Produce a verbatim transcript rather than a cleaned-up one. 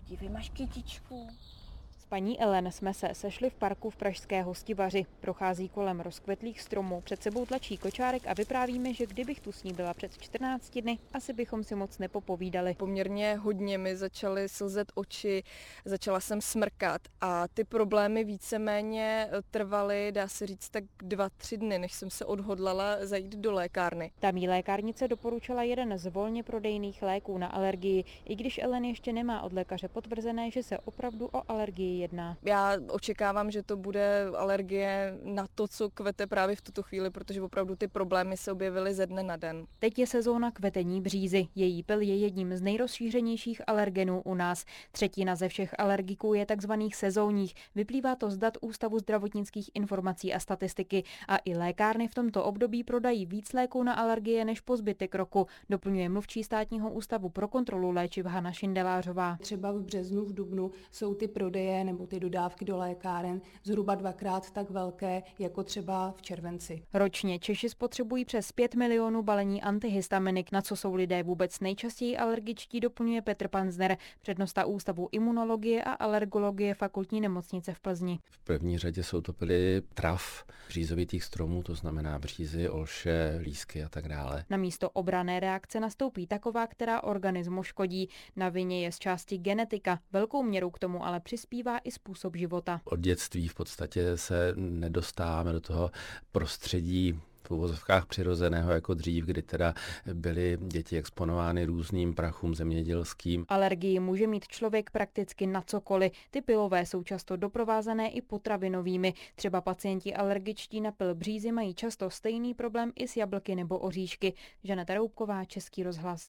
Podívej, máš kytičku. S paní Ellen jsme se sešli v parku v pražské Hostivaři. Prochází kolem rozkvetlých stromů, před sebou tlačí kočárek a vyprávíme, že kdybych tu s ní byla před čtrnácti dny, asi bychom si moc nepopovídali. Poměrně hodně mi začaly slzet oči, začala jsem smrkat a ty problémy víceméně trvaly, dá se říct, tak dva, tři dny, než jsem se odhodlala zajít do lékárny. Tamní lékárnice doporučila jeden z volně prodejných léků na alergii, i když Ellen ještě nemá od lékaře potvrzené, že se opravdu o alergii jedná. Já očekávám, že to bude alergie na to, co kvete právě v tuto chvíli, protože opravdu ty problémy se objevily ze dne na den. Teď je sezóna kvetení břízy. Její pyl je jedním z nejrozšířenějších alergenů u nás. Třetina ze všech alergiků je takzvaných sezónních. Vyplývá to z dat Ústavu zdravotnických informací a statistiky. A i lékárny v tomto období prodají víc léků na alergie než po zbytek roku, doplňuje mluvčí Státního ústavu pro kontrolu léčiv Hana Šindelářová. Třeba v březnu, v dubnu jsou ty prodeje nebo ty dodávky do lékáren zhruba dvakrát tak velké jako třeba v červenci. Ročně Češi spotřebují přes pět milionů balení antihistaminik, na co jsou lidé vůbec nejčastěji alergičtí, doplňuje Petr Panzner, přednosta Ústavu imunologie a alergologie Fakultní nemocnice v Plzni. V první řadě jsou to pyly trav břízovitých stromů, to znamená břízy, olše, lísky a tak dále. Na místo obranné reakce nastoupí taková, která organismu škodí. Na vině je z části genetika, velkou měrou k tomu ale přispívá i způsob života. Od dětství v podstatě se nedostáváme do toho prostředí v uvozovkách přirozeného jako dřív, kdy teda byly děti exponovány různým prachům zemědělským. Alergii může mít člověk prakticky na cokoliv. Ty pilové jsou často doprovázené i potravinovými. Třeba pacienti alergičtí na pyl břízy mají často stejný problém i s jablky nebo oříšky. Žaneta Roubková, Český rozhlas.